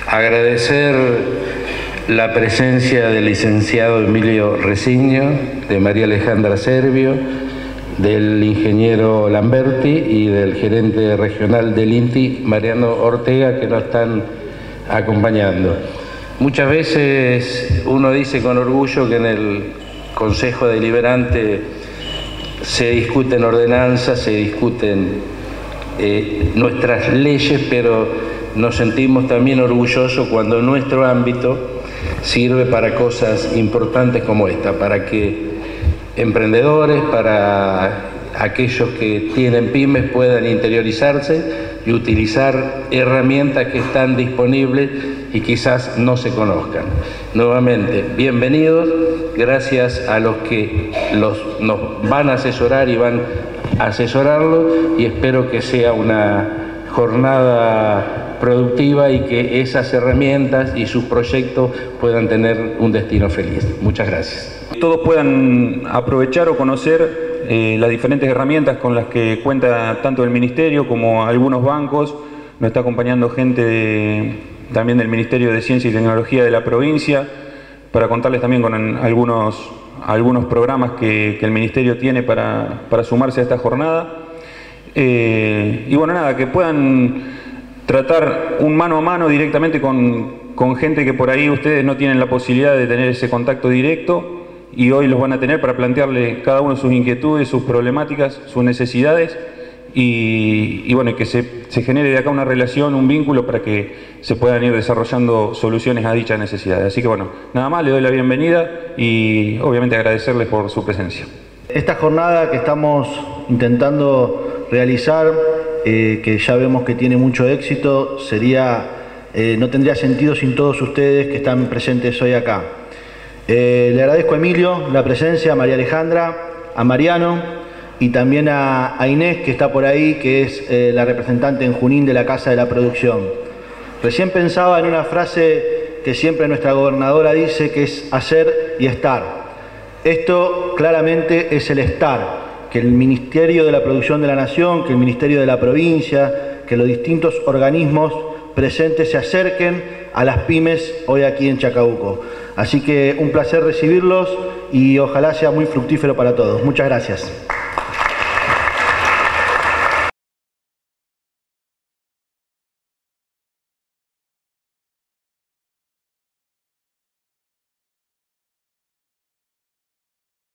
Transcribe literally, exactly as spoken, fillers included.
Agradecer la presencia del licenciado Emilio Reciño, de María Alejandra Servio, del ingeniero Lamberti y del gerente regional del INTI, Mariano Ortega, que nos están acompañando. Muchas veces uno dice con orgullo que en el Consejo Deliberante se discuten ordenanzas, se discuten eh, nuestras leyes, pero nos sentimos también orgullosos cuando nuestro ámbito sirve para cosas importantes como esta, para que emprendedores, para aquellos que tienen pymes puedan interiorizarse y utilizar herramientas que están disponibles y quizás no se conozcan. Nuevamente, bienvenidos, gracias a los que los, nos van a asesorar y van a asesorarlo, y espero que sea una jornada productiva y que esas herramientas y sus proyectos puedan tener un destino feliz. Muchas gracias. Todos puedan aprovechar o conocer eh, las diferentes herramientas con las que cuenta tanto el Ministerio como algunos bancos. Nos está acompañando gente de, también del Ministerio de Ciencia y Tecnología de la provincia, para contarles también con algunos, algunos programas que, que el Ministerio tiene para, para sumarse a esta jornada. Eh, y bueno, nada, que puedan tratar un mano a mano directamente con, con gente que por ahí ustedes no tienen la posibilidad de tener ese contacto directo, y hoy los van a tener para plantearle cada uno sus inquietudes, sus problemáticas, sus necesidades, y, y bueno, que se, se genere de acá una relación, un vínculo para que se puedan ir desarrollando soluciones a dichas necesidades. Así que bueno, nada más, le doy la bienvenida y obviamente agradecerles por su presencia. Esta jornada que estamos intentando realizar, eh, que ya vemos que tiene mucho éxito, sería, eh, no tendría sentido sin todos ustedes que están presentes hoy acá. Eh, le agradezco a Emilio la presencia, a María Alejandra, a Mariano y también a, a Inés, que está por ahí, que es eh, la representante en Junín de la Casa de la Producción. Recién pensaba en una frase que siempre nuestra gobernadora dice, que es hacer y estar. Esto claramente es el estar, que el Ministerio de la Producción de la Nación, que el Ministerio de la Provincia, que los distintos organismos presentes se acerquen a las pymes hoy aquí en Chacabuco. Así que un placer recibirlos y ojalá sea muy fructífero para todos. Muchas gracias.